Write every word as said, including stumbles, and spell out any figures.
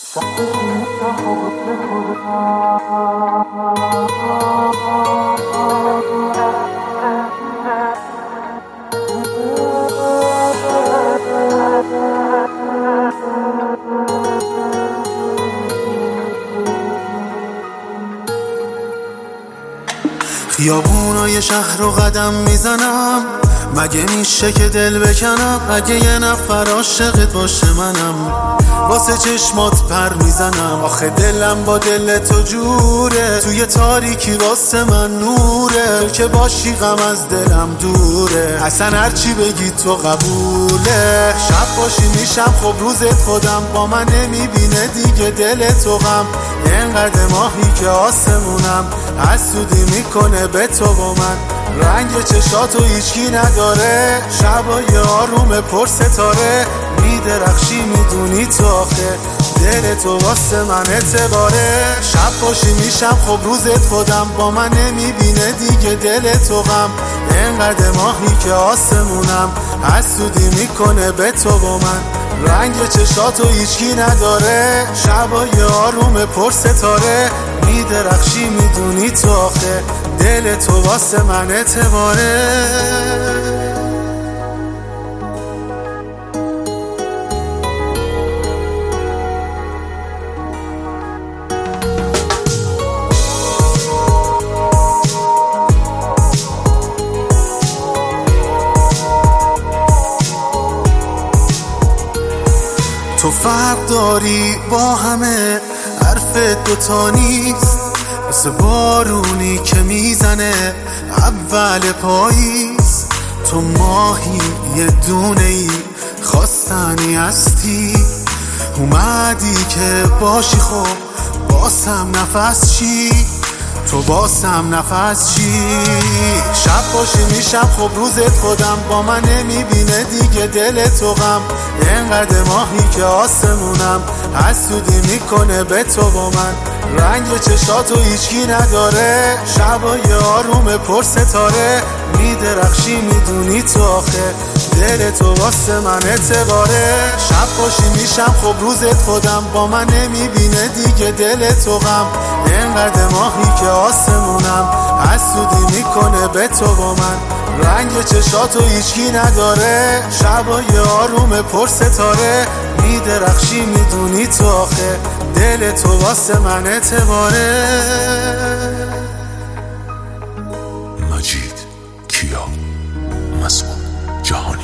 خیابونای شهر رو قدم میزنم، مگه میشه که دل بکنم؟ اگه یه نفر عاشقت باشه منم واسه چشمات پر میزنم. آخه دلم با دل تو جوره، توی تاریکی واسه من نوره. تو که باشی غم از دلم دوره، اصلا هرچی بگی تو قبوله. شب باشی میشم خب روزت خودم، با من نمیبینه دیگه دل تو غم. اینقدر ماهی که آسمونم حسودی میکنه به تو با من. رنگ چشاتو هیچکی نداره، شبای آروم پر ستاره. میدرخشی میدونی تو آخه دل تو واسه من اعتباره. شب باشی میشم خب روزت خودم، با من نمیبینه دیگه دل تو غم. اینقدر ماهی که آسمونم حسودی میکنه به تو با من. رنگ چشاتو هیچکی نداره، شبای آروم پر ستاره. میدرخشی میدونی تو آخه دل تو واسه من اعتباره. تو فرق داری با همه، حرف دوتا نیست. مثل بارونی که میزنه اول پاییز. تو ماهی یه دونه ای خواستنی هستی، اومدی که باشی خب باسم نفس چی. تو باسم نفس چی. شب باشی میشم خب روزت خودم، با من نمیبینه دیگه دل تو غم. اینقدر ماهی که آسمونم حسودی میکنه به تو با من. رنگ چشاتو هیچکی نداره، شبای آروم پر ستاره. میدرخشی میدونی تو آخه دل تو واسه من اعتباره. شب باشی میشم خب روزت خودم، با من نمیبینه دیگه دل تو غم. اینقدر ماهی که آسمونم حسودی میکنه به تو با من. رنگ چشاتو هیچکی نداره، شبای آروم پر ستاره. میدرخشی میدونی تو آخه دل تو واسه من اعتباره. مجید کیا مسئول جهانی.